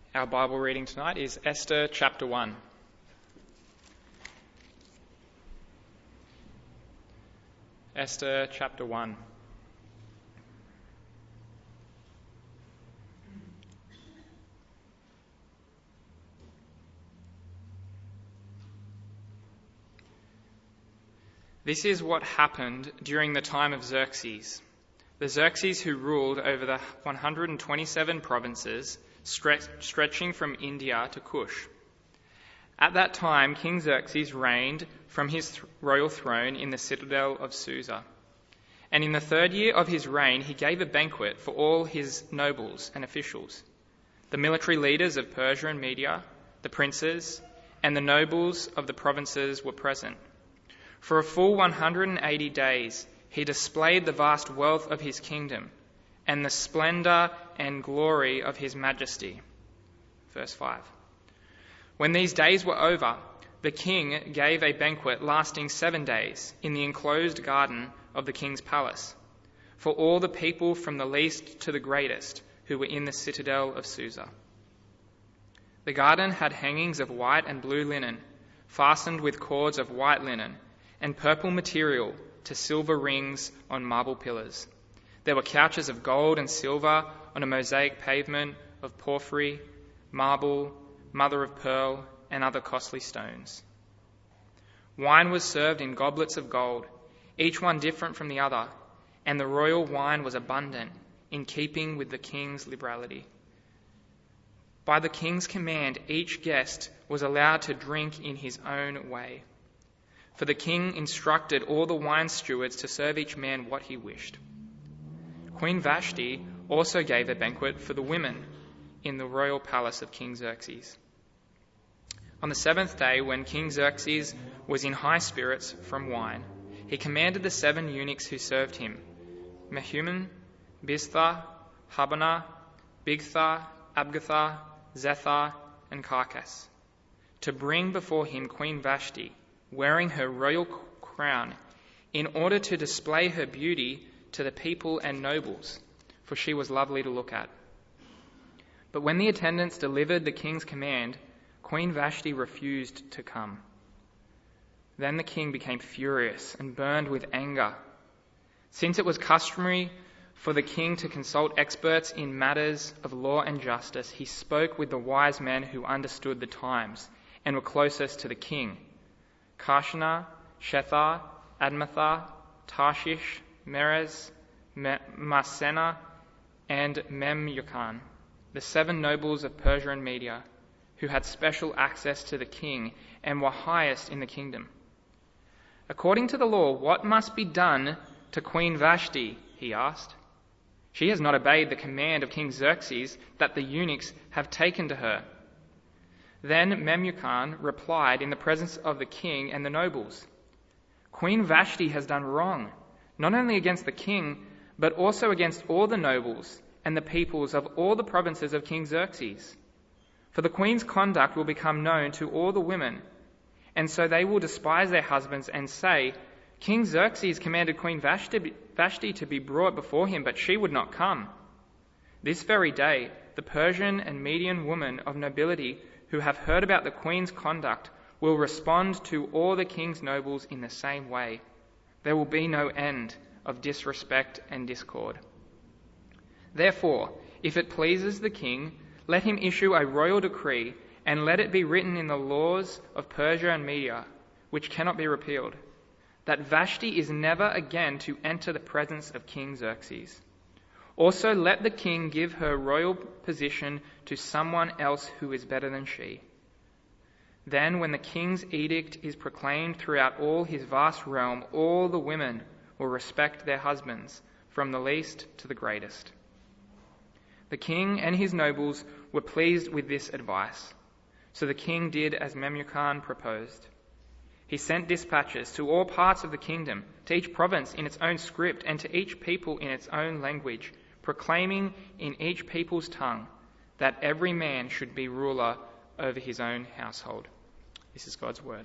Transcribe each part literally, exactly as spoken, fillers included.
Our Bible reading tonight is Esther chapter one. Esther chapter one. This is what happened during the time of Xerxes. The Xerxes who ruled over the one hundred twenty-seven provinces stre- stretching from India to Kush. At that time, King Xerxes reigned from his th- royal throne in the citadel of Susa. And in the third year of his reign, he gave a banquet for all his nobles and officials, the military leaders of Persia and Media, the princes, and the nobles of the provinces were present. For a full one hundred eighty days, he displayed the vast wealth of his kingdom and the splendor and glory of his majesty. Verse five. When these days were over, the king gave a banquet lasting seven days in the enclosed garden of the king's palace for all the people from the least to the greatest who were in the citadel of Susa. The garden had hangings of white and blue linen, fastened with cords of white linen, and purple material to silver rings on marble pillars. There were couches of gold and silver on a mosaic pavement of porphyry, marble, mother of pearl, and other costly stones. Wine was served in goblets of gold, each one different from the other, and the royal wine was abundant, in keeping with the king's liberality. By the king's command, each guest was allowed to drink in his own way. For the king instructed all the wine stewards to serve each man what he wished. Queen Vashti also gave a banquet for the women in the royal palace of King Xerxes. On the seventh day, when King Xerxes was in high spirits from wine, he commanded the seven eunuchs who served him, Mehuman, Biztha, Habana, Bigtha, Abgatha, Zethar, and Carcass, to bring before him Queen Vashti, wearing her royal crown, in order to display her beauty to the people and nobles, for she was lovely to look at. But when the attendants delivered the king's command, Queen Vashti refused to come. Then the king became furious and burned with anger. Since it was customary for the king to consult experts in matters of law and justice, he spoke with the wise men who understood the times and were closest to the king: Karshana, Shethar, Admatha, Tarshish, Merez, Marsena, and Memucan, the seven nobles of Persia and Media, who had special access to the king and were highest in the kingdom. According to the law, what must be done to Queen Vashti? He asked. She has not obeyed the command of King Xerxes that the eunuchs have taken to her. Then Memucan replied in the presence of the king and the nobles, Queen Vashti has done wrong, not only against the king, but also against all the nobles and the peoples of all the provinces of King Xerxes. For the queen's conduct will become known to all the women, and so they will despise their husbands and say, King Xerxes commanded Queen Vashti, Vashti to be brought before him, but she would not come. This very day, the Persian and Median women of nobility who have heard about the queen's conduct will respond to all the king's nobles in the same way. There will be no end of disrespect and discord. Therefore, if it pleases the king, let him issue a royal decree, and let it be written in the laws of Persia and Media, which cannot be repealed, that Vashti is never again to enter the presence of King Xerxes. Also, let the king give her royal position to someone else who is better than she. Then, when the king's edict is proclaimed throughout all his vast realm, all the women will respect their husbands, from the least to the greatest. The king and his nobles were pleased with this advice, so the king did as Memucan proposed. He sent dispatches to all parts of the kingdom, to each province in its own script, and to each people in its own language, proclaiming in each people's tongue that every man should be ruler over his own household. This is God's word.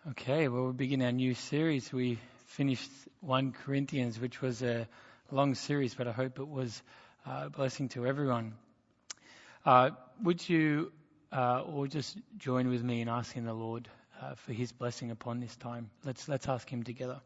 Okay, well, we begin our new series. We finished First Corinthians, which was a long series, but I hope it was uh, a blessing to everyone. Uh, would you uh, all just join with me in asking the Lord uh, for His blessing upon this time? Let's let's ask Him together.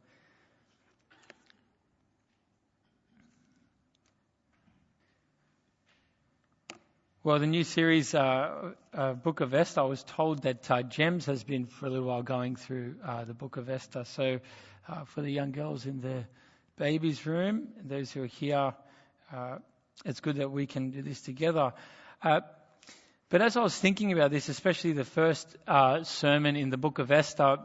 Well, the new series, uh, uh, Book of Esther, I was told that uh, Gems has been for a little while going through uh, the Book of Esther. So uh, for the young girls in the babies' room, and those who are here, uh, it's good that we can do this together. Uh, but as I was thinking about this, especially the first uh, sermon in the Book of Esther,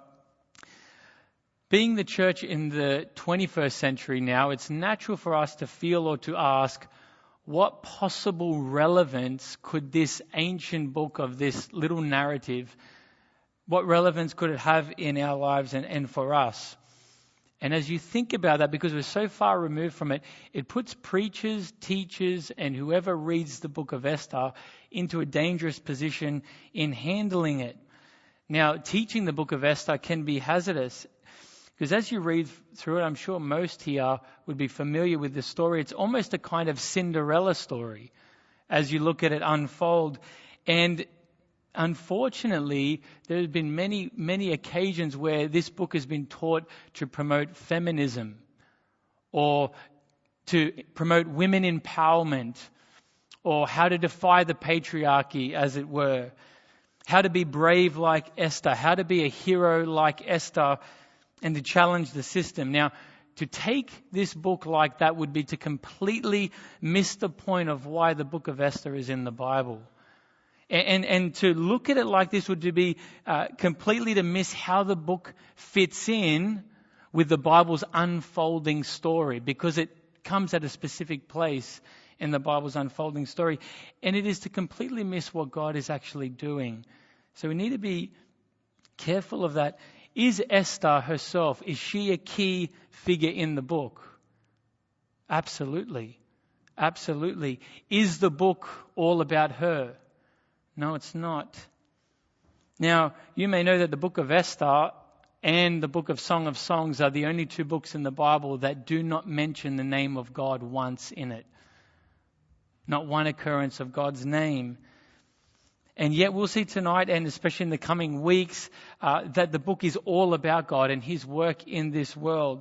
being the church in the twenty-first century now, it's natural for us to feel or to ask, what possible relevance could this ancient book of this little narrative, what relevance could it have in our lives and, and for us? And as you think about that, because we're so far removed from it, it puts preachers, teachers, and whoever reads the book of Esther into a dangerous position in handling it. Now, teaching the book of Esther can be hazardous. Because as you read through it, I'm sure most here would be familiar with the story. It's almost a kind of Cinderella story as you look at it unfold. And unfortunately, there have been many, many occasions where this book has been taught to promote feminism or to promote women empowerment or how to defy the patriarchy, as it were, how to be brave like Esther, how to be a hero like Esther, and to challenge the system. Now, to take this book like that would be to completely miss the point of why the book of Esther is in the Bible. And, and, and to look at it like this would be uh, completely to miss how the book fits in with the Bible's unfolding story, because it comes at a specific place in the Bible's unfolding story. And it is to completely miss what God is actually doing. So we need to be careful of that. Is Esther herself, is she a key figure in the book? Absolutely. Absolutely. Is the book all about her? No, it's not. Now, you may know that the book of Esther and the book of Song of Songs are the only two books in the Bible that do not mention the name of God once in it. Not one occurrence of God's name. And yet we'll see tonight, and especially in the coming weeks, uh, that the book is all about God and His work in this world.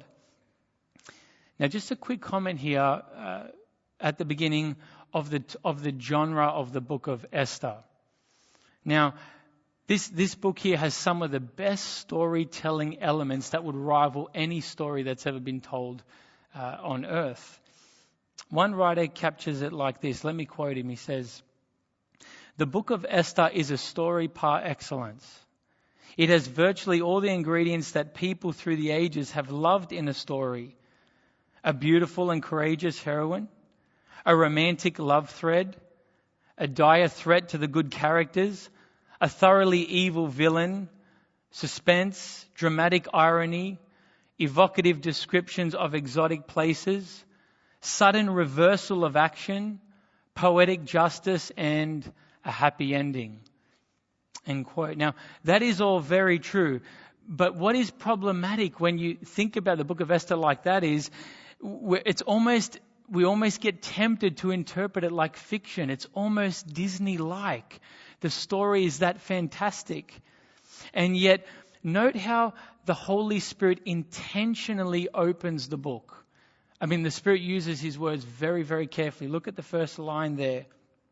Now, just a quick comment here uh, at the beginning of the of the genre of the book of Esther. Now, this this book here has some of the best storytelling elements that would rival any story that's ever been told uh, on earth. One writer captures it like this. Let me quote him. He says, "The book of Esther is a story par excellence. It has virtually all the ingredients that people through the ages have loved in a story. A beautiful and courageous heroine, a romantic love thread, a dire threat to the good characters, a thoroughly evil villain, suspense, dramatic irony, evocative descriptions of exotic places, sudden reversal of action, poetic justice, and a happy ending." End quote. Now, that is all very true. But what is problematic when you think about the book of Esther like that is, it's almost, we almost get tempted to interpret it like fiction. It's almost Disney-like. The story is that fantastic. And yet, note how the Holy Spirit intentionally opens the book. I mean, the Spirit uses His words very, very carefully. Look at the first line there.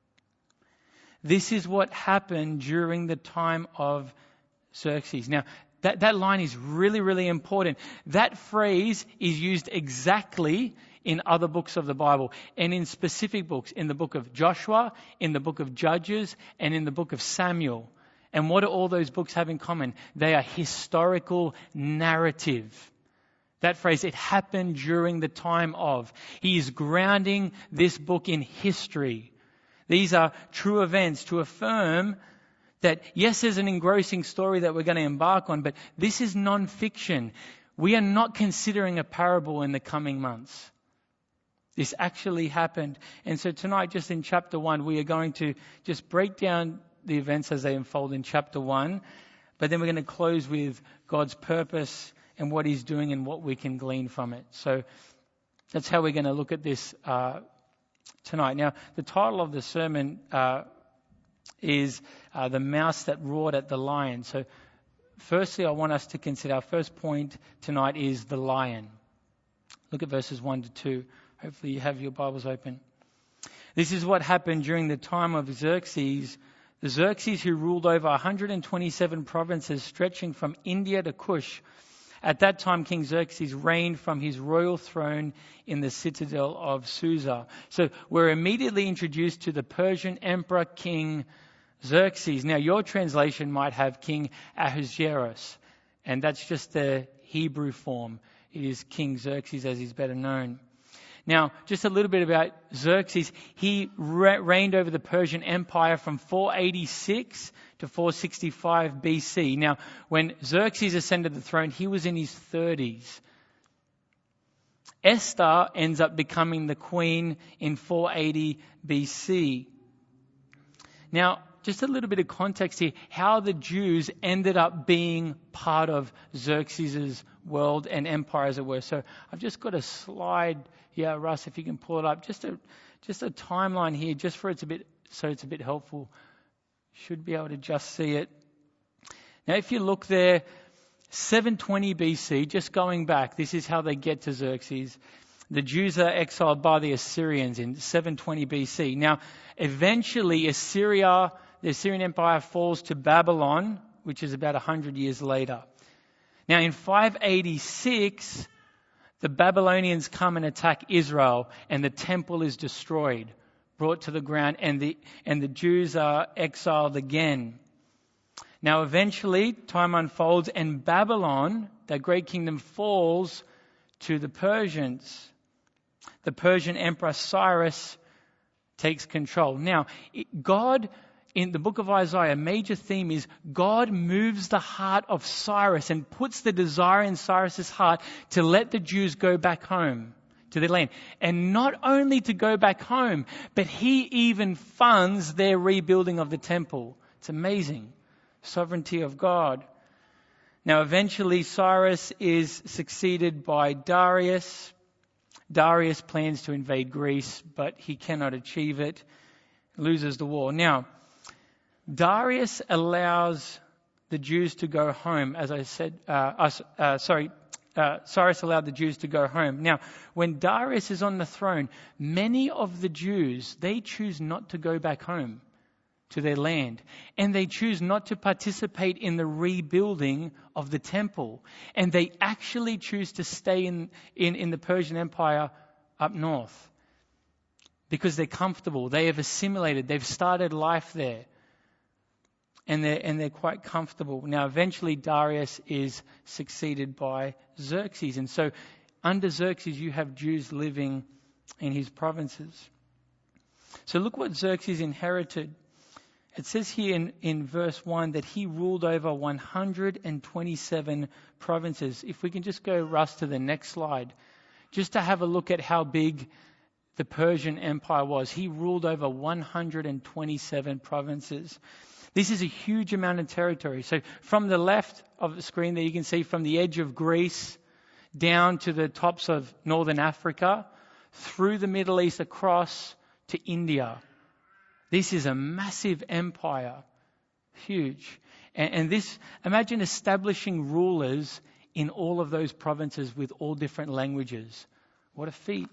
This is what happened during the time of Xerxes. Now, that, that line is really, really important. That phrase is used exactly in other books of the Bible and in specific books, in the book of Joshua, in the book of Judges, and in the book of Samuel. And what do all those books have in common? They are historical narrative. That phrase, it happened during the time of. He is grounding this book in history. These are true events to affirm that, yes, there's an engrossing story that we're going to embark on, but this is non-fiction. We are not considering a parable in the coming months. This actually happened. And so tonight, just in chapter one, we are going to just break down the events as they unfold in chapter one. But then we're going to close with God's purpose and what he's doing and what we can glean from it. So that's how we're going to look at this uh, tonight. Now, the title of the sermon uh, is uh, The Mouse That Roared at the Lion. So firstly, I want us to consider, our first point tonight is the lion. Look at verses one to two. Hopefully you have your Bibles open. This is what happened during the time of Xerxes. The Xerxes who ruled over one hundred twenty-seven provinces stretching from India to Kush. At that time, King Xerxes reigned from his royal throne in the citadel of Susa. So we're immediately introduced to the Persian Emperor King Xerxes. Now, your translation might have King Ahasuerus, and that's just the Hebrew form. It is King Xerxes as he's better known. Now, just a little bit about Xerxes. He re- reigned over the Persian Empire from four eighty-six to four sixty-five B C. Now, when Xerxes ascended the throne, he was in his thirties. Esther ends up becoming the queen in four eighty B C. Now, just a little bit of context here, how the Jews ended up being part of Xerxes' world and empire, as it were. So I've just got a slide here, Russ, if you can pull it up. Just a just a timeline here, just for it's a bit so it's a bit helpful. Should be able to just see it. Now, if you look there, seven twenty B C, just going back, this is how they get to Xerxes. The Jews are exiled by the Assyrians in seven twenty B C. Now, eventually Assyria, the Assyrian Empire falls to Babylon, which is about one hundred years later. Now, in five eighty-six, the Babylonians come and attack Israel, and the temple is destroyed, brought to the ground, and the and the Jews are exiled again. Now, eventually, time unfolds, and Babylon, that great kingdom, falls to the Persians. The Persian Emperor Cyrus takes control. Now, God, in the book of Isaiah, a major theme is God moves the heart of Cyrus and puts the desire in Cyrus's heart to let the Jews go back home to their land. And not only to go back home, but he even funds their rebuilding of the temple. It's amazing. Sovereignty of God. Now, eventually Cyrus is succeeded by Darius. Darius plans to invade Greece, but he cannot achieve it. Loses the war. Now, Darius allows the Jews to go home, as I said, uh, uh, uh, sorry, uh, Cyrus allowed the Jews to go home. Now, when Darius is on the throne, many of the Jews, they choose not to go back home to their land. And they choose not to participate in the rebuilding of the temple. And they actually choose to stay in, in, in the Persian Empire up north. Because they're comfortable. They have assimilated. They've started life there. And they're, and they're quite comfortable. Now, eventually Darius is succeeded by Xerxes. And so, under Xerxes, you have Jews living in his provinces. So look what Xerxes inherited. It says here in, in verse one that he ruled over one hundred twenty-seven provinces. If we can just go, Russ, to the next slide, just to have a look at how big the Persian Empire was. He ruled over one hundred twenty-seven provinces. This is a huge amount of territory. So from the left of the screen there, you can see from the edge of Greece down to the tops of northern Africa, through the Middle East, across to India. This is a massive empire. Huge. And, and this, imagine establishing rulers in all of those provinces with all different languages. What a feat.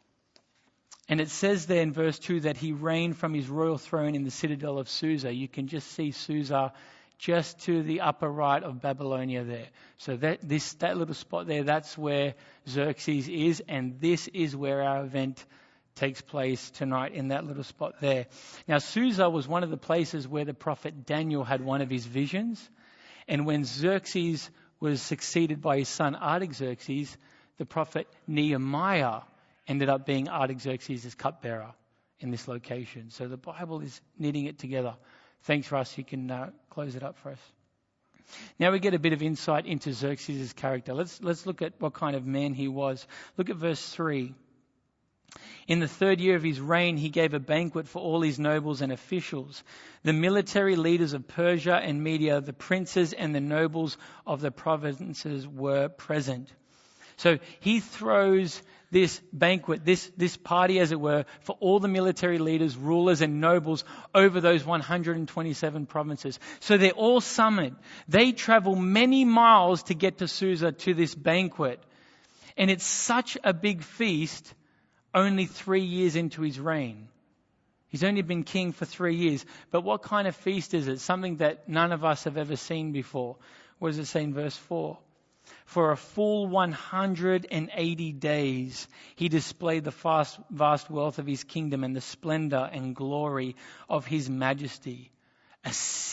And it says there in verse two that he reigned from his royal throne in the citadel of Susa. You can just see Susa just to the upper right of Babylonia there. So that this that little spot there, that's where Xerxes is, and this is where our event takes place tonight, in that little spot there. Now, Susa was one of the places where the prophet Daniel had one of his visions. And when Xerxes was succeeded by his son Artaxerxes, the prophet Nehemiah ended up being Artaxerxes' cupbearer in this location. So the Bible is knitting it together. Thanks, Russ. You can uh, close it up for us. Now we get a bit of insight into Xerxes' character. Let's let's look at what kind of man he was. Look at verse three. In the third year of his reign, he gave a banquet for all his nobles and officials, the military leaders of Persia and Media, the princes and the nobles of the provinces were present. So he throws this banquet, this, this party, as it were, for all the military leaders, rulers and nobles over those one hundred twenty-seven provinces. So they're all summoned. They travel many miles to get to Susa to this banquet. And it's such a big feast only three years into his reign. He's only been king for three years. But what kind of feast is it? Something that none of us have ever seen before. What does it say in verse four? For a full one hundred eighty days, he displayed the vast, vast wealth of his kingdom and the splendor and glory of his majesty. A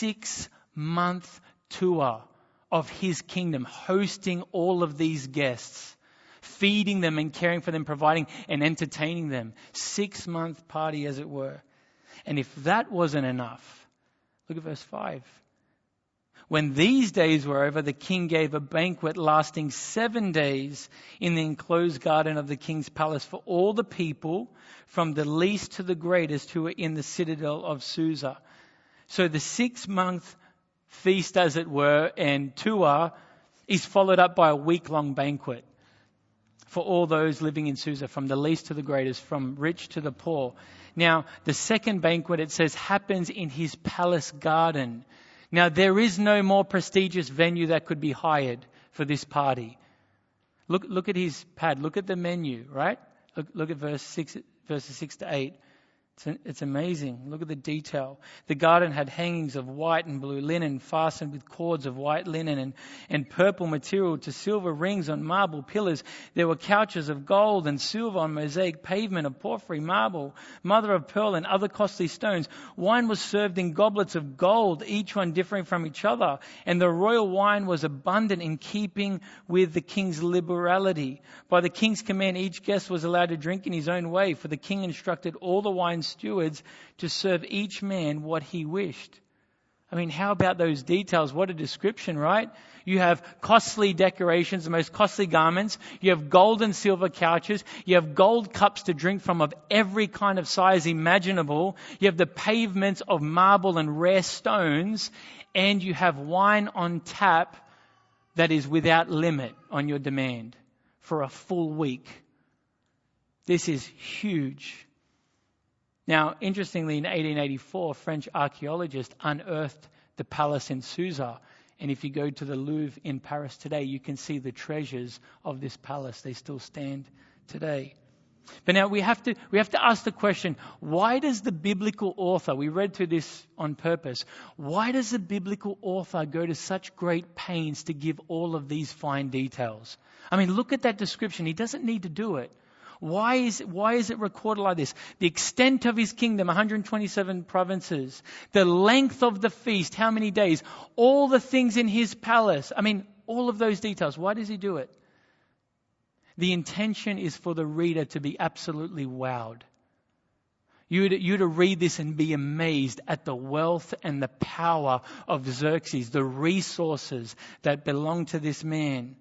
six-month tour of his kingdom, hosting all of these guests, feeding them and caring for them, providing and entertaining them. Six-month party, as it were. And if that wasn't enough, look at verse five. When these days were over, the king gave a banquet lasting seven days in the enclosed garden of the king's palace for all the people, from the least to the greatest, who were in the citadel of Susa. So the six-month feast, as it were, and tour is followed up by a week-long banquet for all those living in Susa, from the least to the greatest, from rich to the poor. Now, the second banquet, it says, happens in his palace garden. Now, there is no more prestigious venue that could be hired for this party. Look, look at his pad. Look at the menu, right? Look, look at verse six, verses six to eight. It's, it's amazing. Look at the detail. The garden had hangings of white and blue linen fastened with cords of white linen and, and purple material to silver rings on marble pillars. There were couches of gold and silver on mosaic pavement of porphyry, marble, mother of pearl and other costly stones. Wine was served in goblets of gold, each one differing from each other. And the royal wine was abundant in keeping with the king's liberality. By the king's command, each guest was allowed to drink in his own way, for the king instructed all the wine stewards to serve each man what he wished. I mean, how about those details? What a description, right? You have costly decorations, the most costly garments. You have gold and silver couches. You have gold cups to drink from of every kind of size imaginable. You have the pavements of marble and rare stones. And you have wine on tap that is without limit on your demand for a full week. This is huge. Now, interestingly, in eighteen eighty-four, French archaeologists unearthed the palace in Susa. And if you go to the Louvre in Paris today, you can see the treasures of this palace. They still stand today. But now we have to we have to ask the question, why does the biblical author, we read through this on purpose, why does the biblical author go to such great pains to give all of these fine details? I mean, look at that description. He doesn't need to do it. Why is, why is it recorded like this? The extent of his kingdom, one hundred twenty-seven provinces. The length of the feast, how many days? All the things in his palace. I mean, all of those details. Why does he do it? The intention is for the reader to be absolutely wowed. You to, you to read this and be amazed at the wealth and the power of Xerxes, the resources that belong to this man.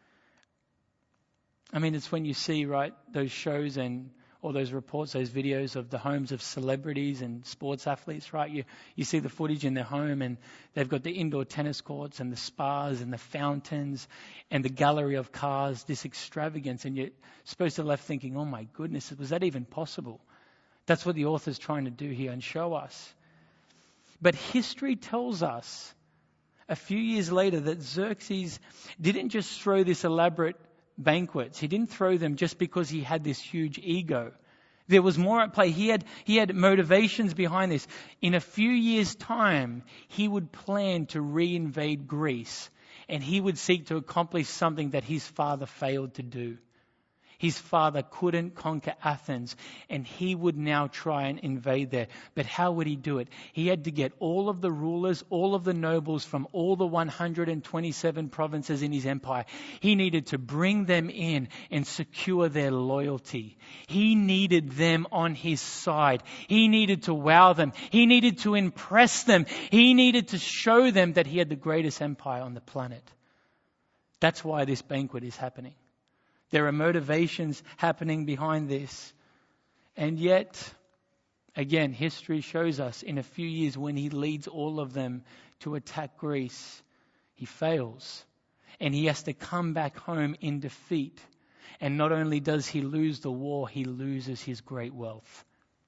I mean, it's when you see, right, those shows and all those reports, those videos of the homes of celebrities and sports athletes, right? You you see the footage in their home and they've got the indoor tennis courts and the spas and the fountains and the gallery of cars, this extravagance. And you're supposed to be left thinking, oh my goodness, was that even possible? That's what the author's trying to do here and show us. But history tells us a few years later that Xerxes didn't just throw this elaborate banquets. He didn't throw them just because he had this huge ego. There was more at play. He had, he had motivations behind this. In a few years' time, he would plan to reinvade Greece, and he would seek to accomplish something that his father failed to do. His father couldn't conquer Athens, and he would now try and invade there. But how would he do it? He had to get all of the rulers, all of the nobles from all the one hundred twenty-seven provinces in his empire. He needed to bring them in and secure their loyalty. He needed them on his side. He needed to wow them. He needed to impress them. He needed to show them that he had the greatest empire on the planet. That's why this banquet is happening. There are motivations happening behind this. And yet, again, history shows us in a few years when he leads all of them to attack Greece, he fails. And he has to come back home in defeat. And not only does he lose the war, he loses his great wealth.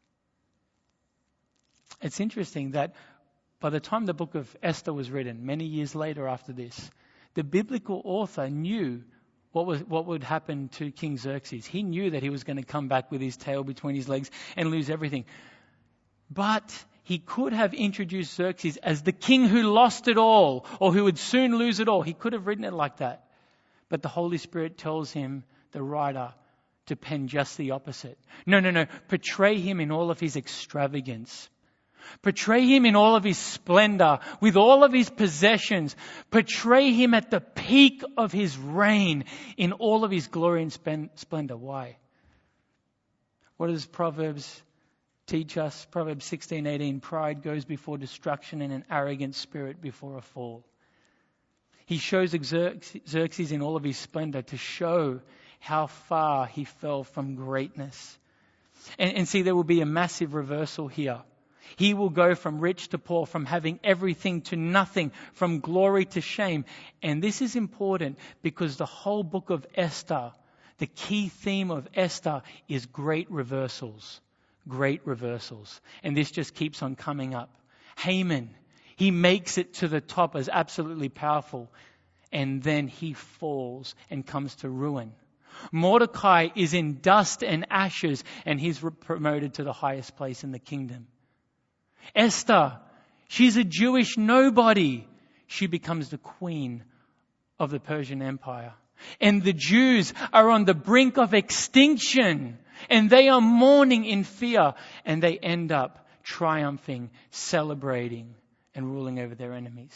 It's interesting that by the time the book of Esther was written, many years later after this, the biblical author knew what was what would happen to King Xerxes. He knew that he was going to come back with his tail between his legs and lose everything. But he could have introduced Xerxes as the king who lost it all, or who would soon lose it all. He could have written it like that. But the Holy Spirit tells him, the writer, to pen just the opposite. No, no, no. Portray him in all of his extravagance. Portray him in all of his splendor, with all of his possessions. Portray him at the peak of his reign, in all of his glory and splendor. Why? What does Proverbs teach us? Proverbs sixteen eighteen. Pride goes before destruction, and an arrogant spirit before a fall. He shows Xerxes in all of his splendor to show how far he fell from greatness. And, and see, there will be a massive reversal here. He will go from rich to poor, from having everything to nothing, from glory to shame. And this is important because the whole book of Esther, the key theme of Esther is great reversals. Great reversals. And this just keeps on coming up. Haman, he makes it to the top as absolutely powerful. And then he falls and comes to ruin. Mordecai is in dust and ashes, and he's promoted to the highest place in the kingdom. Esther, she's a Jewish nobody. She becomes the queen of the Persian Empire. And the Jews are on the brink of extinction. And they are mourning in fear. And they end up triumphing, celebrating, and ruling over their enemies.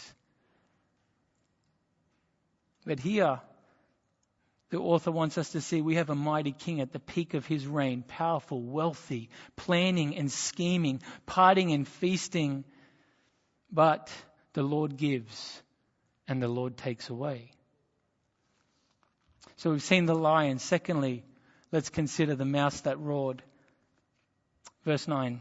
But here, the author wants us to see we have a mighty king at the peak of his reign, powerful, wealthy, planning and scheming, partying and feasting. But the Lord gives and the Lord takes away. So we've seen the lion. Secondly, let's consider the mouse that roared. Verse nine.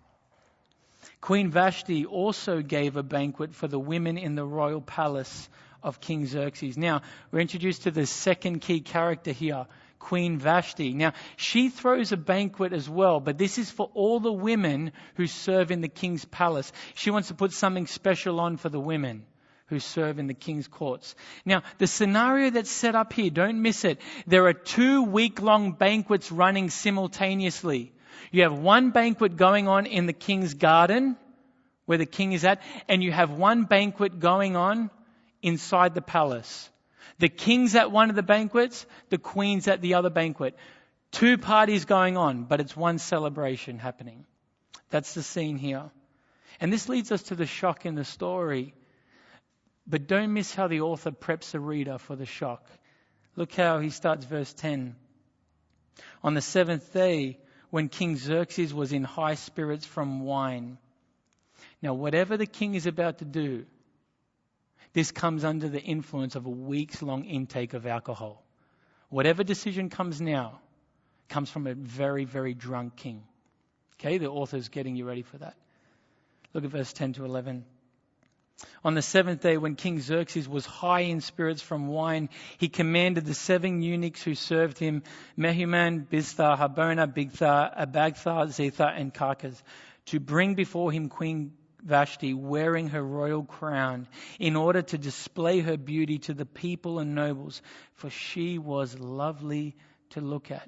Queen Vashti also gave a banquet for the women in the royal palace of King Xerxes. Now, we're introduced to the second key character here, Queen Vashti. Now, she throws a banquet as well, but this is for all the women who serve in the king's palace. She wants to put something special on for the women who serve in the king's courts. Now, the scenario that's set up here, don't miss it. There are two week-long banquets running simultaneously. You have one banquet going on in the king's garden, where the king is at, and you have one banquet going on inside the palace. The king's at one of the banquets, the queen's at the other banquet. Two parties going on, but it's one celebration happening. That's the scene here. And this leads us to the shock in the story. But don't miss how the author preps the reader for the shock. Look how he starts verse ten. On the seventh day, when King Xerxes was in high spirits from wine. Now, whatever the king is about to do, this comes under the influence of a weeks-long intake of alcohol. Whatever decision comes now comes from a very, very drunk king. Okay, the author's getting you ready for that. Look at verse ten to eleven. On the seventh day, when King Xerxes was high in spirits from wine, he commanded the seven eunuchs who served him, Mehuman, Biztha, Harbona, Bigtha, Abagtha, Zethar, and Carcas, to bring before him Queen Vashti wearing her royal crown in order to display her beauty to the people and nobles, for she was lovely to look at.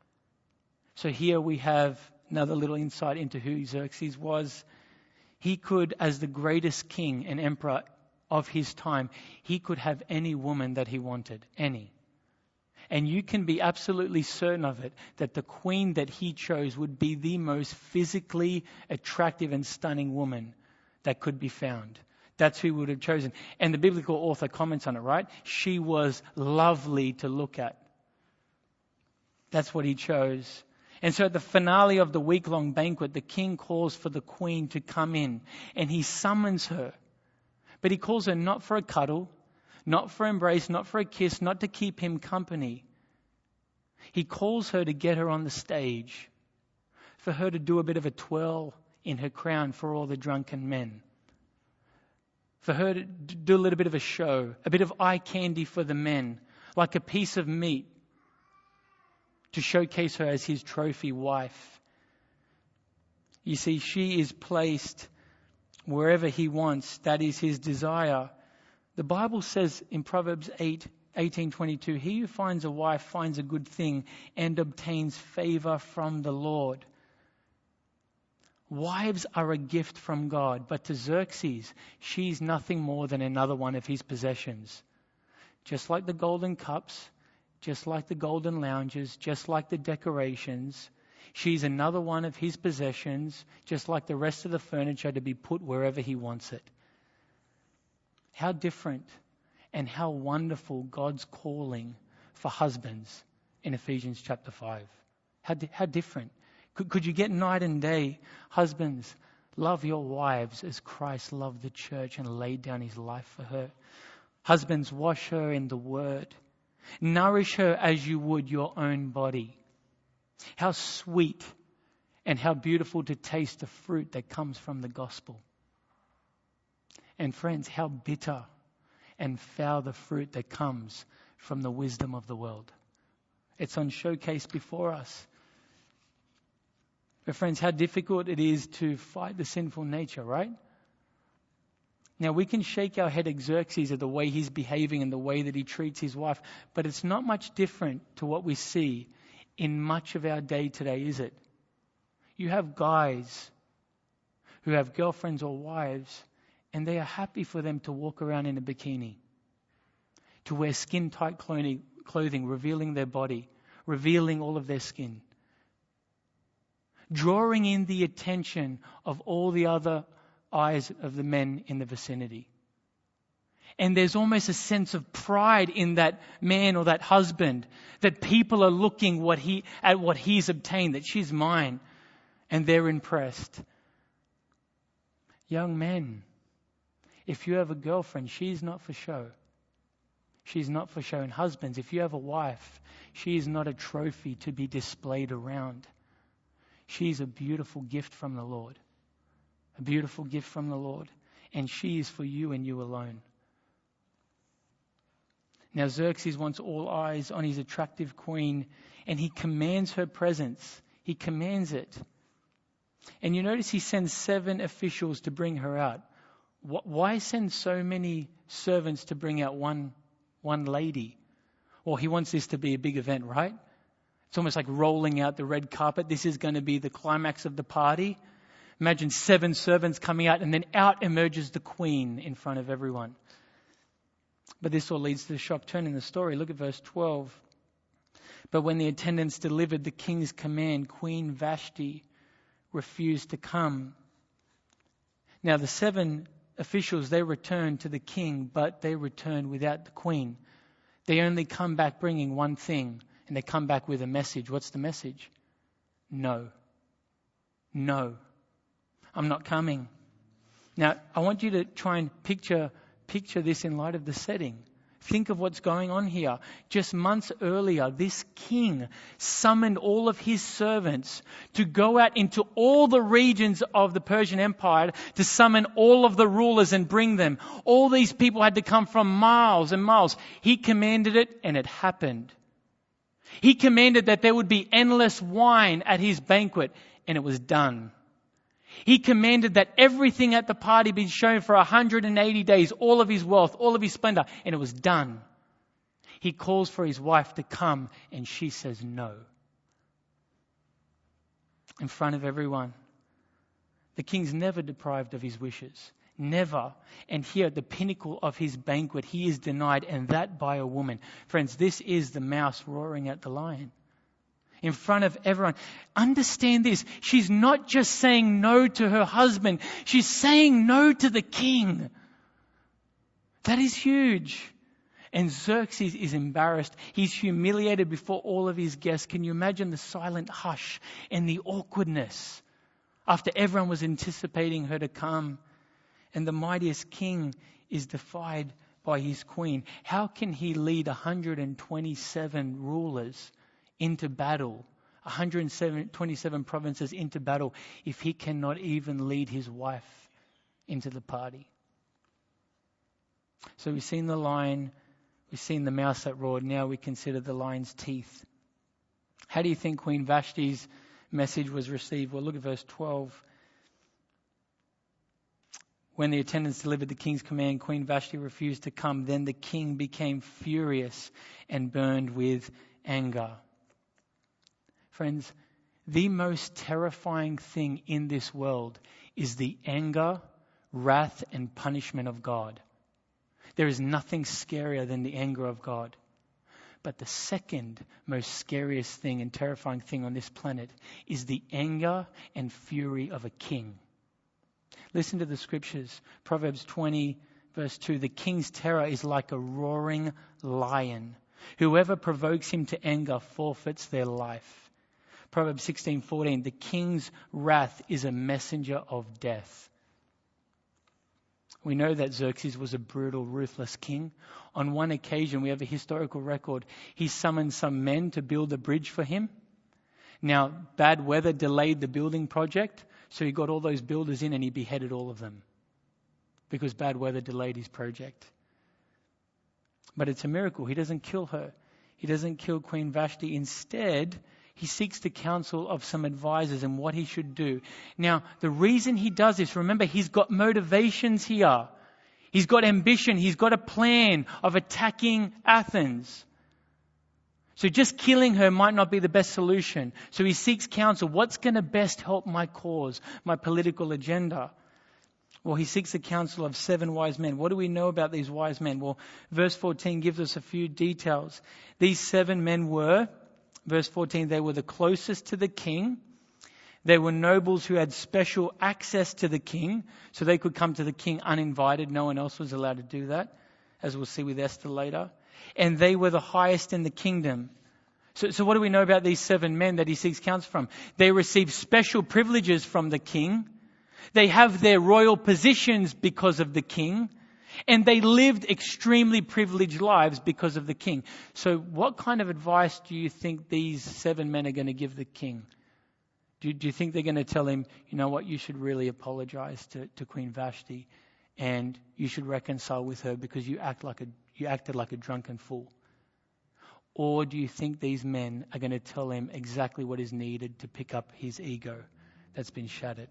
So here we have another little insight into who Xerxes was. He could, as the greatest king and emperor of his time, he could have any woman that he wanted, any. And you can be absolutely certain of it, that the queen that he chose would be the most physically attractive and stunning woman that could be found. That's who he would have chosen. And the biblical author comments on it, right? She was lovely to look at. That's what he chose. And so at the finale of the week-long banquet, the king calls for the queen to come in. And he summons her. But he calls her not for a cuddle, not for embrace, not for a kiss, not to keep him company. He calls her to get her on the stage for her to do a bit of a twirl in her crown for all the drunken men. For her to do a little bit of a show, a bit of eye candy for the men, like a piece of meat, to showcase her as his trophy wife. You see, she is placed wherever he wants. That is his desire. The Bible says in Proverbs eight, eighteen twenty-two, he who finds a wife finds a good thing and obtains favor from the Lord. Wives are a gift from God, but to Xerxes, she's nothing more than another one of his possessions. Just like the golden cups, just like the golden lounges, just like the decorations, she's another one of his possessions, just like the rest of the furniture, to be put wherever he wants it. How different and how wonderful God's calling for husbands in Ephesians chapter five. How, di- how different. Could, could you get night and day? Husbands, love your wives as Christ loved the church and laid down his life for her. Husbands, wash her in the word. Nourish her as you would your own body. How sweet and how beautiful to taste the fruit that comes from the gospel. And friends, how bitter and foul the fruit that comes from the wisdom of the world. It's on showcase before us. But friends, how difficult it is to fight the sinful nature, right? Now, we can shake our head at Xerxes at the way he's behaving and the way that he treats his wife, but it's not much different to what we see in much of our day today, is it? You have guys who have girlfriends or wives, and they are happy for them to walk around in a bikini, to wear skin-tight clothing, clothing, revealing their body, revealing all of their skin, drawing in the attention of all the other eyes of the men in the vicinity. And there's almost a sense of pride in that man or that husband, that people are looking what he at what he's obtained, that she's mine, and they're impressed. Young men, if you have a girlfriend, she's not for show. She's not for show. And husbands, if you have a wife, she is not a trophy to be displayed around. She's a beautiful gift from the Lord. A beautiful gift from the Lord. And she is for you and you alone. Now Xerxes wants all eyes on his attractive queen, and he commands her presence. He commands it. And you notice he sends seven officials to bring her out. Why send so many servants to bring out one, one lady? Well, he wants this to be a big event, right? It's almost like rolling out the red carpet. This is going to be the climax of the party. Imagine seven servants coming out, and then out emerges the queen in front of everyone. But this all leads to the sharp turn in the story. Look at verse twelve. But when the attendants delivered the king's command, Queen Vashti refused to come. Now the seven officials, they returned to the king, but they returned without the queen. They only come back bringing one thing, and they come back with a message. What's the message? No. No. I'm not coming. Now, I want you to try and picture picture this in light of the setting. Think of what's going on here. Just months earlier, this king summoned all of his servants to go out into all the regions of the Persian Empire to summon all of the rulers and bring them. All these people had to come from miles and miles. He commanded it, and it happened. He commanded that there would be endless wine at his banquet, and it was done. He commanded that everything at the party be shown for one hundred eighty days, all of his wealth, all of his splendor, and it was done. He calls for his wife to come, and she says no. In front of everyone. The king's never deprived of his wishes. Never. And here at the pinnacle of his banquet, he is denied, and that by a woman. Friends, this is the mouse roaring at the lion. In front of everyone. Understand this. She's not just saying no to her husband. She's saying no to the king. That is huge. And Xerxes is embarrassed. He's humiliated before all of his guests. Can you imagine the silent hush and the awkwardness after everyone was anticipating her to come? And the mightiest king is defied by his queen. How can he lead one hundred twenty-seven rulers into battle one hundred twenty-seven provinces into battle if he cannot even lead his wife into the party? So we've seen the lion, we've seen the mouse that roared, now we consider the lion's teeth. How do you think Queen Vashti's message was received? Well, look at verse twelve. When the attendants delivered the king's command, Queen Vashti refused to come. Then the king became furious and burned with anger. Friends, the most terrifying thing in this world is the anger, wrath, and punishment of God. There is nothing scarier than the anger of God. But the second most scariest thing and terrifying thing on this planet is the anger and fury of a king. Listen to the scriptures. Proverbs twenty, verse two. The king's terror is like a roaring lion. Whoever provokes him to anger forfeits their life. Proverbs sixteen fourteen. The king's wrath is a messenger of death. We know that Xerxes was a brutal, ruthless king. On one occasion, we have a historical record. He summoned some men to build a bridge for him. Now, bad weather delayed the building project, so he got all those builders in and he beheaded all of them because bad weather delayed his project. But it's a miracle. He doesn't kill her. He doesn't kill Queen Vashti. Instead, he seeks the counsel of some advisors and what he should do. Now, the reason he does this, remember, he's got motivations here. He's got ambition. He's got a plan of attacking Athens. So just killing her might not be the best solution. So he seeks counsel. What's going to best help my cause, my political agenda? Well, he seeks the counsel of seven wise men. What do we know about these wise men? Well, verse fourteen gives us a few details. These seven men were, verse fourteen, they were the closest to the king. They were nobles who had special access to the king, so they could come to the king uninvited. No one else was allowed to do that, as we'll see with Esther later. And they were the highest in the kingdom. So, so what do we know about these seven men that he seeks counsel from? They receive special privileges from the king. They have their royal positions because of the king. And they lived extremely privileged lives because of the king. So what kind of advice do you think these seven men are going to give the king? Do you, do you think they're going to tell him, you know what, you should really apologize to, to Queen Vashti and you should reconcile with her because you act like a you acted like a drunken fool? Or do you think these men are going to tell him exactly what is needed to pick up his ego that's been shattered?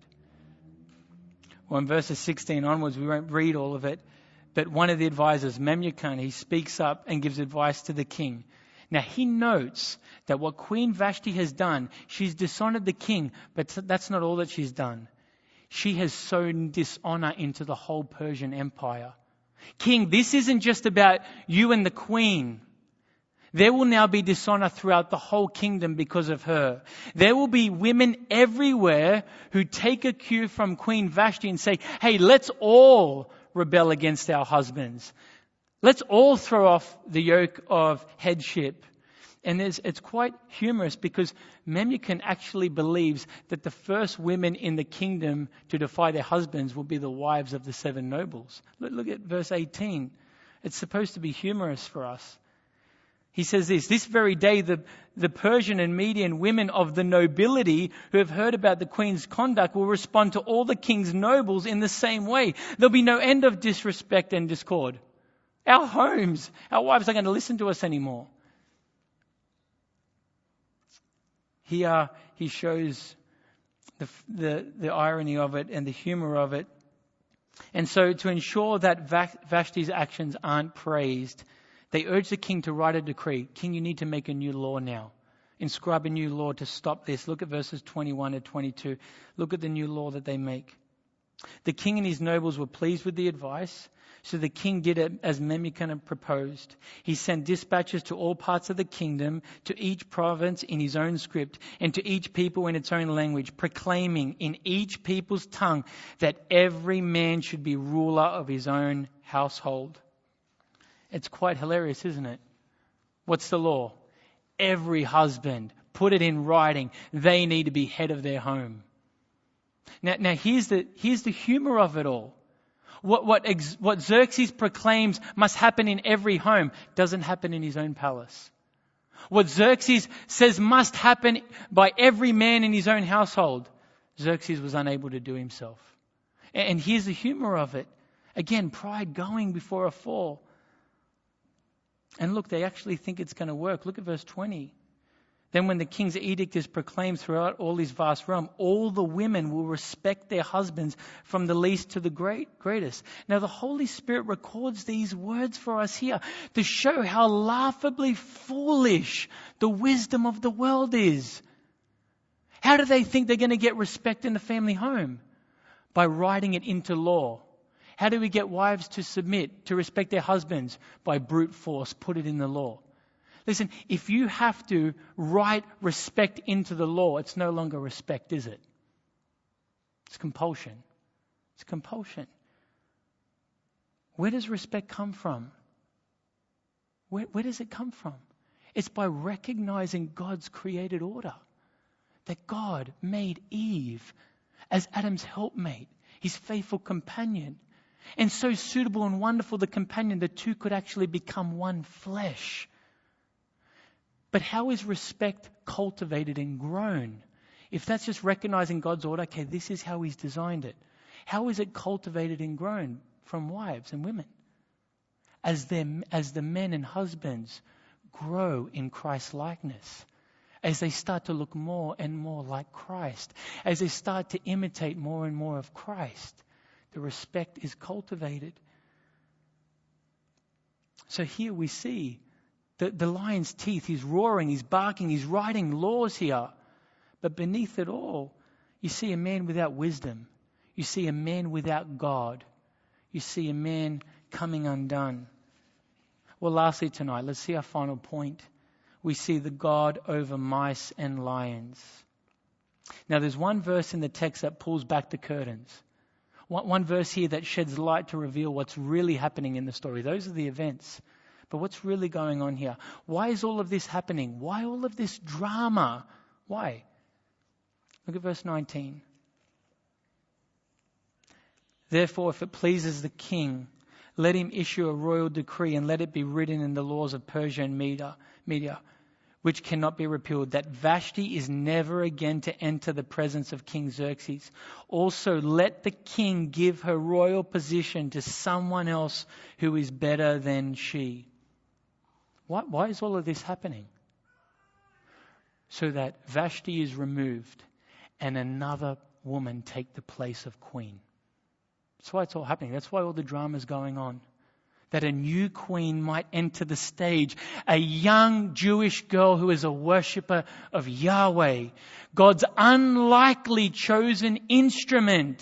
Well, in verses sixteen onwards, we won't read all of it, but one of the advisors, Memucan, he speaks up and gives advice to the king. Now, he notes that what Queen Vashti has done, she's dishonored the king, but that's not all that she's done. She has sown dishonor into the whole Persian Empire. King, this isn't just about you and the queen. There will now be dishonor throughout the whole kingdom because of her. There will be women everywhere who take a cue from Queen Vashti and say, hey, let's all rebel against our husbands. Let's all throw off the yoke of headship. And it's quite humorous because Memucan actually believes that the first women in the kingdom to defy their husbands will be the wives of the seven nobles. Look, look at verse eighteen. It's supposed to be humorous for us. He says this, this very day the, the Persian and Median women of the nobility who have heard about the queen's conduct will respond to all the king's nobles in the same way. There'll be no end of disrespect and discord. Our homes, our wives aren't going to listen to us anymore. Here he shows the, the, the irony of it and the humor of it. And so to ensure that Vashti's actions aren't praised, they urge the king to write a decree. King, you need to make a new law now. Inscribe a new law to stop this. Look at verses twenty-one to twenty-two. Look at the new law that they make. The king and his nobles were pleased with the advice. So the king did it as Memucan had proposed. He sent dispatches to all parts of the kingdom, to each province in his own script, and to each people in its own language, proclaiming in each people's tongue that every man should be ruler of his own household. It's quite hilarious, isn't it? What's the law? Every husband, put it in writing, they need to be head of their home. Now, now here's the here's the humor of it all. What, what, what Xerxes proclaims must happen in every home doesn't happen in his own palace. What Xerxes says must happen by every man in his own household, Xerxes was unable to do himself. And here's the humor of it. Again, pride going before a fall. And look, they actually think it's going to work. Look at verse twenty. Then when the king's edict is proclaimed throughout all his vast realm, all the women will respect their husbands from the least to the great, greatest. Now the Holy Spirit records these words for us here to show how laughably foolish the wisdom of the world is. How do they think they're going to get respect in the family home? By writing it into law. How do we get wives to submit, to respect their husbands? By brute force, put it in the law. Listen, if you have to write respect into the law, it's no longer respect, is it? It's compulsion. It's compulsion. Where does respect come from? Where, where does it come from? It's by recognizing God's created order. That God made Eve as Adam's helpmate, his faithful companion. And so suitable and wonderful the companion, the two could actually become one flesh. But how is respect cultivated and grown? If that's just recognizing God's order, okay, this is how he's designed it. How is it cultivated and grown? From wives and women. As, them, as the men and husbands grow in Christ's likeness. As they start to look more and more like Christ. As they start to imitate more and more of Christ. The respect is cultivated. So here we see The, the lion's teeth, he's roaring, he's barking, he's writing laws here. But beneath it all, you see a man without wisdom. You see a man without God. You see a man coming undone. Well, lastly tonight, let's see our final point. We see the God over mice and lions. Now, there's one verse in the text that pulls back the curtains. One, one verse here that sheds light to reveal what's really happening in the story. Those are the events. But what's really going on here? Why is all of this happening? Why all of this drama? Why? Look at verse nineteen. Therefore, if it pleases the king, let him issue a royal decree and let it be written in the laws of Persia and Media, Media, which cannot be repealed, that Vashti is never again to enter the presence of King Xerxes. Also, let the king give her royal position to someone else who is better than she. Why, why is all of this happening? So that Vashti is removed and another woman take the place of queen. That's why it's all happening. That's why all the drama is going on. That a new queen might enter the stage. A young Jewish girl who is a worshipper of Yahweh. God's unlikely chosen instrument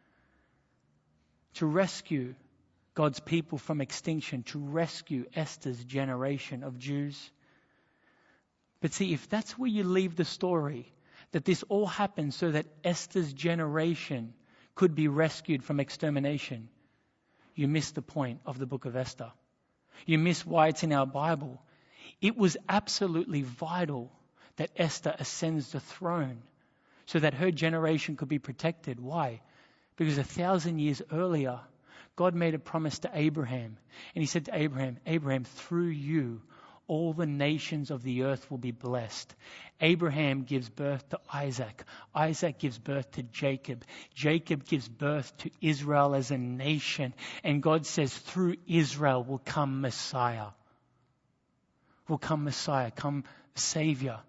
to rescue God's people from extinction, to rescue Esther's generation of Jews. But see, if that's where you leave the story, that this all happened so that Esther's generation could be rescued from extermination, you miss the point of the book of Esther. You miss why it's in our Bible. It was absolutely vital that Esther ascends the throne so that her generation could be protected. Why? Because a thousand years earlier, God made a promise to Abraham. And he said to Abraham, Abraham, through you, all the nations of the earth will be blessed. Abraham gives birth to Isaac. Isaac gives birth to Jacob. Jacob gives birth to Israel as a nation. And God says, through Israel will come Messiah. Will come Messiah, come Savior.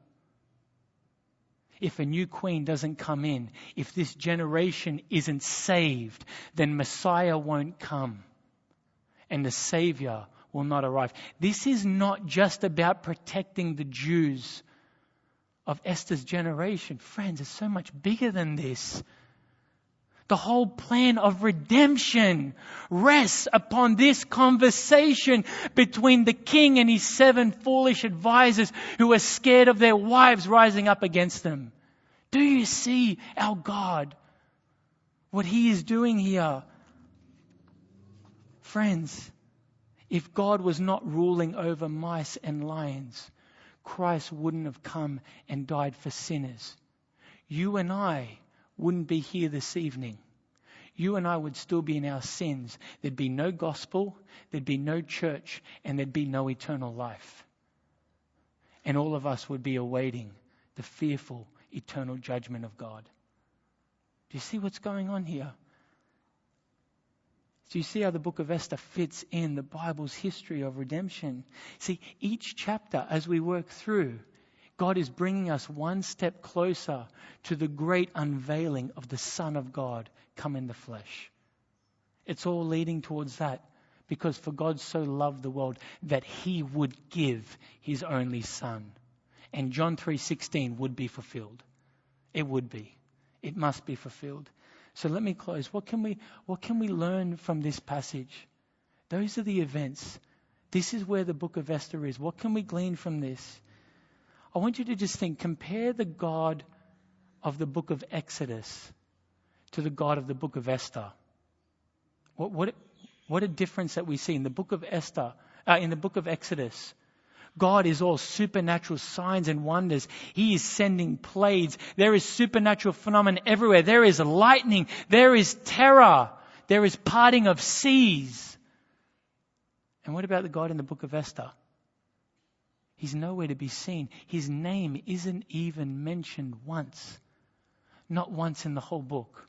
If a new queen doesn't come in, if this generation isn't saved, then Messiah won't come. And the Savior will not arrive. This is not just about protecting the Jews of Esther's generation. Friends, it's so much bigger than this. The whole plan of redemption rests upon this conversation between the king and his seven foolish advisors who are scared of their wives rising up against them. Do you see our God? What he is doing here? Friends, if God was not ruling over mice and lions, Christ wouldn't have come and died for sinners. You and I wouldn't be here this evening. You and I would still be in our sins. There'd be no gospel, there'd be no church, and there'd be no eternal life. and all of us would be awaiting the fearful eternal judgment of God. Do you see what's going on here? Do you see how the book of Esther fits in the Bible's history of redemption? See, each chapter as we work through, God is bringing us one step closer to the great unveiling of the Son of God come in the flesh. It's all leading towards that, because for God so loved the world that he would give his only Son. And John three sixteen would be fulfilled. It would be. It must be fulfilled. So let me close. What can we what can we learn from this passage? Those are the events. This is where the book of Esther is. What can we glean from this? I want you to just think, compare the God of the book of Exodus to the God of the book of Esther. What what what a difference that we see in the book of Esther, uh, in the book of Exodus. God is all supernatural signs and wonders. He is sending plagues. There is supernatural phenomenon everywhere. There is lightning. There is terror. There is parting of seas. And what about the God in the book of Esther? He's nowhere to be seen. His name isn't even mentioned once. Not once in the whole book.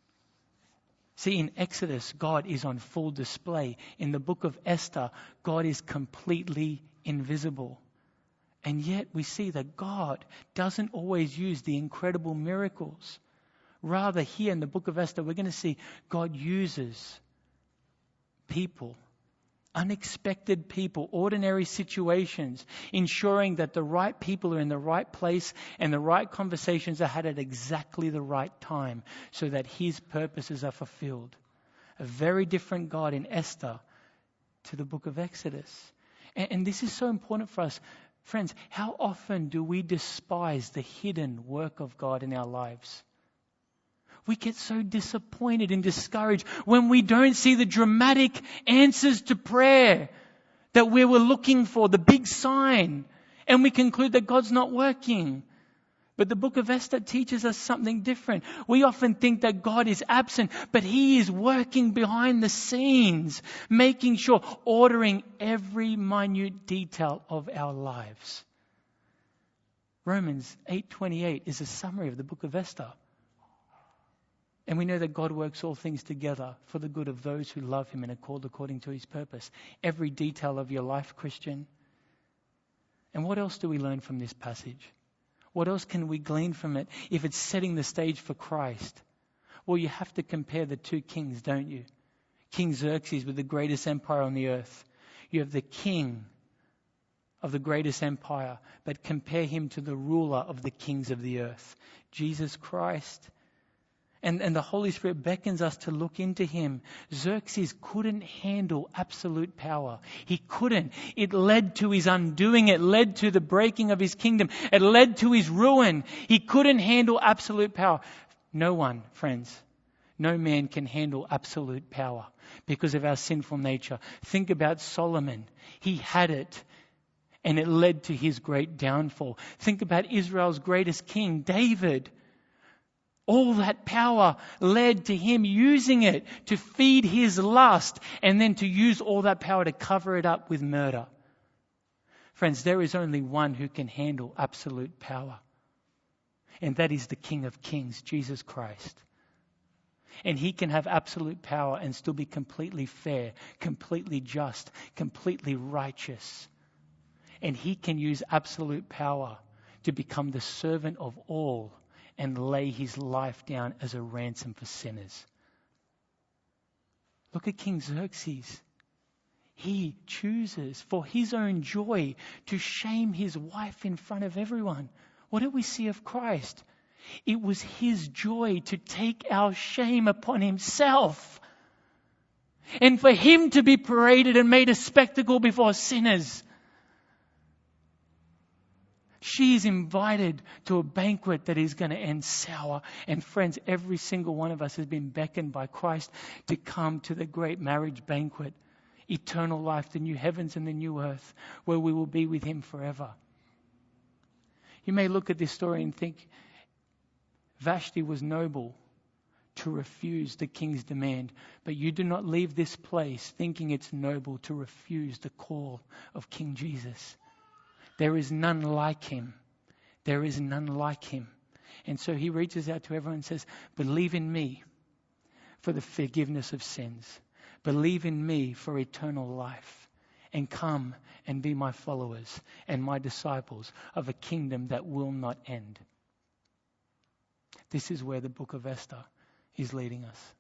See, in Exodus, God is on full display. In the book of Esther, God is completely invisible. And yet we see that God doesn't always use the incredible miracles. Rather, here in the book of Esther, we're going to see God uses people, unexpected people, ordinary situations, ensuring that the right people are in the right place and the right conversations are had at exactly the right time so that his purposes are fulfilled. A very different God in Esther to the book of Exodus. And, and this is so important for us. Friends, how often do we despise the hidden work of God in our lives? We get so disappointed and discouraged when we don't see the dramatic answers to prayer that we were looking for, the big sign, and we conclude that God's not working. But the book of Esther teaches us something different. We often think that God is absent, but he is working behind the scenes, making sure, ordering every minute detail of our lives. Romans eight twenty-eight is a summary of the book of Esther. And we know that God works all things together for the good of those who love him and are called according to his purpose. Every detail of your life, Christian. And what else do we learn from this passage? What else can we glean from it if it's setting the stage for Christ? Well, you have to compare the two kings, don't you? King Xerxes with the greatest empire on the earth. You have the king of the greatest empire, but compare him to the ruler of the kings of the earth, Jesus Christ. And, and the Holy Spirit beckons us to look into him. Xerxes couldn't handle absolute power. He couldn't. It led to his undoing. It led to the breaking of his kingdom. It led to his ruin. He couldn't handle absolute power. No one, friends, no man can handle absolute power because of our sinful nature. Think about Solomon. He had it, and it led to his great downfall. Think about Israel's greatest king, David. All that power led to him using it to feed his lust and then to use all that power to cover it up with murder. Friends, there is only one who can handle absolute power. And that is the King of Kings, Jesus Christ. And he can have absolute power and still be completely fair, completely just, completely righteous. And he can use absolute power to become the servant of all and lay his life down as a ransom for sinners. Look at King Xerxes. He chooses for his own joy to shame his wife in front of everyone. What do we see of Christ? It was his joy to take our shame upon himself. And for him to be paraded and made a spectacle before sinners. She is invited to a banquet that is going to end sour. And friends, every single one of us has been beckoned by Christ to come to the great marriage banquet. Eternal life, the new heavens and the new earth, where we will be with him forever. You may look at this story and think, Vashti was noble to refuse the king's demand. But you do not leave this place thinking it's noble to refuse the call of King Jesus. There is none like him. There is none like him. And so he reaches out to everyone and says, believe in me for the forgiveness of sins. Believe in me for eternal life. And come and be my followers and my disciples of a kingdom that will not end. This is where the book of Esther is leading us.